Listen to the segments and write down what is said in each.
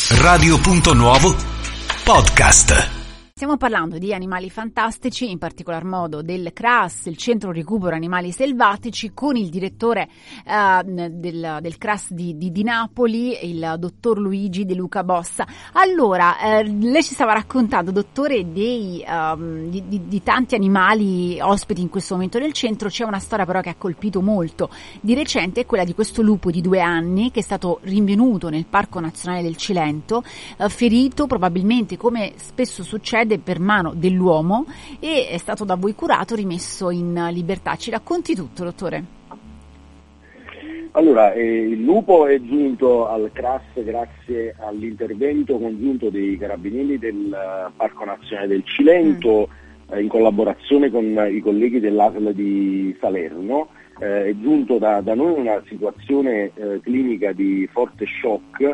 Radio.Nuovo Podcast. Stiamo parlando di animali fantastici, in particolar modo del CRAS, il Centro Recupero Animali Selvatici, con il direttore del CRAS di Napoli, il dottor Luigi De Luca Bossa. Allora, lei ci stava raccontando, dottore, di tanti animali ospiti in questo momento nel centro. C'è una storia però che ha colpito molto di recente, è quella di questo lupo di 2 anni che è stato rinvenuto nel Parco Nazionale del Cilento, ferito probabilmente, come spesso succede, per mano dell'uomo, e è stato da voi curato, rimesso in libertà. Ci racconti tutto, dottore? Allora, il lupo è giunto al CRAS grazie all'intervento congiunto dei carabinieri del Parco Nazionale del Cilento, in collaborazione con i colleghi dell'ASL di Salerno. È giunto da noi una situazione clinica di forte shock,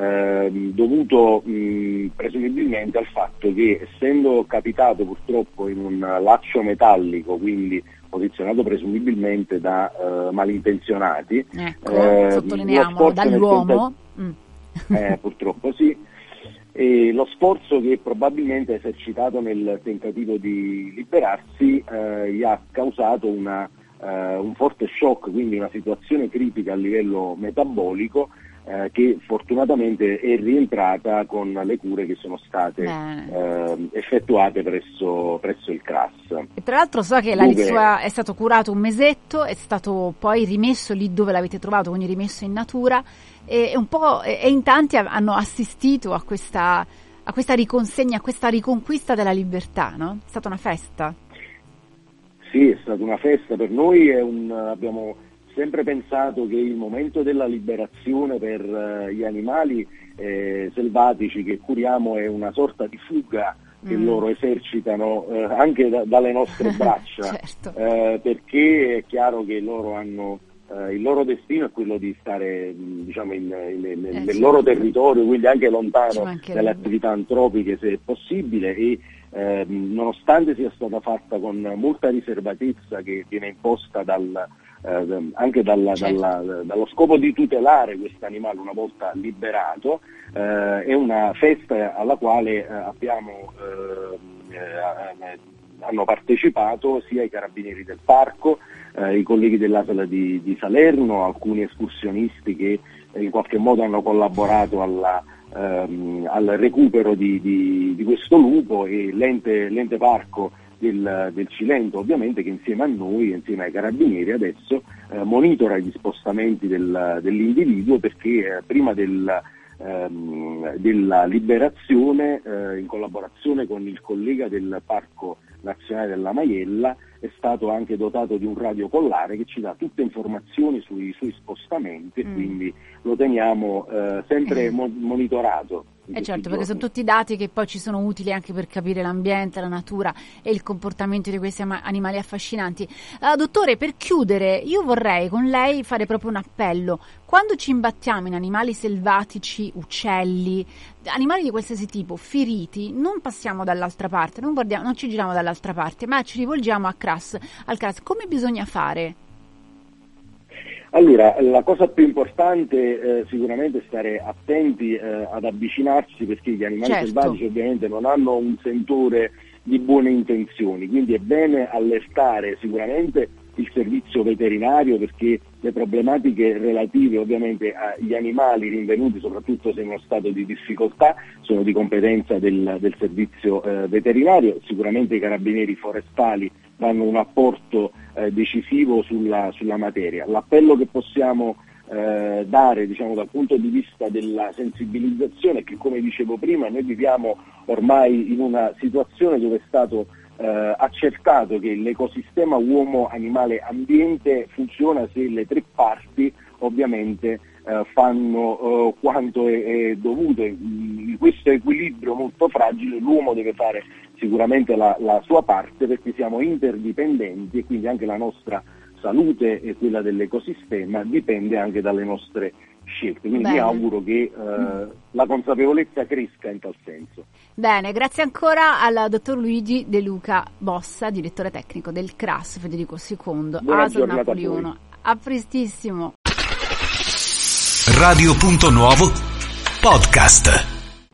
dovuto presumibilmente al fatto che, essendo capitato purtroppo in un laccio metallico, quindi posizionato presumibilmente da malintenzionati, sottolineiamo, dall'uomo, purtroppo sì, e lo sforzo che probabilmente ha esercitato nel tentativo di liberarsi gli ha causato un forte shock, quindi una situazione critica a livello metabolico, che fortunatamente è rientrata con le cure che sono state effettuate presso il CRAS. E tra l'altro so che è stato curato un mesetto, è stato poi rimesso lì dove l'avete trovato, quindi rimesso in natura, e in tanti hanno assistito a questa riconsegna, a questa riconquista della libertà, no? È stata una festa. Sì, è stata una festa per noi, abbiamo sempre pensato che il momento della liberazione per gli animali selvatici che curiamo è una sorta di fuga che loro esercitano anche dalle nostre braccia, certo. Perché è chiaro che loro hanno il loro destino è quello di stare nel loro territorio, quindi anche lontano dalle attività antropiche se è possibile, e nonostante sia stata fatta con molta riservatezza che viene imposta anche dallo scopo di tutelare questo animale una volta liberato, è una festa alla quale hanno partecipato sia i carabinieri del parco, i colleghi dell'ASL di Salerno, alcuni escursionisti che in qualche modo hanno collaborato al recupero di questo lupo, e l'ente parco del Cilento, ovviamente, che insieme a noi, insieme ai carabinieri, adesso monitora gli spostamenti dell'individuo, perché prima della liberazione, in collaborazione con il collega del Parco Nazionale della Maiella, è stato anche dotato di un radiocollare che ci dà tutte informazioni sui suoi spostamenti, e quindi lo teniamo sempre monitorato. Certo, perché sono tutti dati che poi ci sono utili anche per capire l'ambiente, la natura e il comportamento di questi animali affascinanti. Dottore, per chiudere, io vorrei con lei fare proprio un appello. Quando ci imbattiamo in animali selvatici, uccelli, animali di qualsiasi tipo, feriti, non passiamo dall'altra parte, non ci giriamo dall'altra parte, ma ci rivolgiamo al CRAS. Come bisogna fare? Allora, la cosa più importante sicuramente è stare attenti ad avvicinarsi, perché gli animali selvatici ovviamente non hanno un sentore di buone intenzioni, quindi è bene allertare sicuramente il servizio veterinario, perché le problematiche relative ovviamente agli animali rinvenuti, soprattutto se in uno stato di difficoltà, sono di competenza del servizio veterinario. Sicuramente i carabinieri forestali danno un apporto decisivo sulla materia. L'appello che possiamo dare, dal punto di vista della sensibilizzazione, è che, come dicevo prima, noi viviamo ormai in una situazione dove è stato accertato che l'ecosistema uomo-animale-ambiente funziona se le 3 parti ovviamente fanno quanto è dovuto. In questo equilibrio molto fragile l'uomo deve fare sicuramente la sua parte, perché siamo interdipendenti, e quindi anche la nostra salute e quella dell'ecosistema dipende anche dalle nostre scelte. Quindi mi auguro che la consapevolezza cresca in tal senso. Bene, grazie ancora al dottor Luigi De Luca Bossa, direttore tecnico del CRAS Federico II, ASL Napoli 1. A prestissimo. Radio.Nuovo Podcast.